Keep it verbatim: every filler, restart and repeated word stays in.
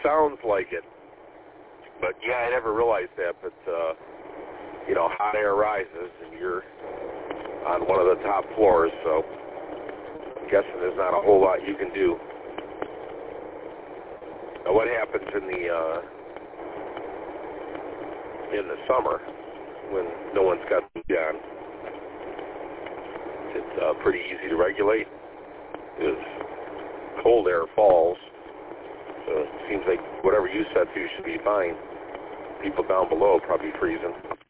sounds like it. But, yeah, I never realized that. But, uh, you know, hot air rises, and you're on one of the top floors, so I'm guessing there's not a whole lot you can do. Now, what happens in the uh, in the summer when no one's got the heat on? It's uh, pretty easy to regulate because cold air falls, so it seems like whatever you set to should be fine. People down below probably freezing.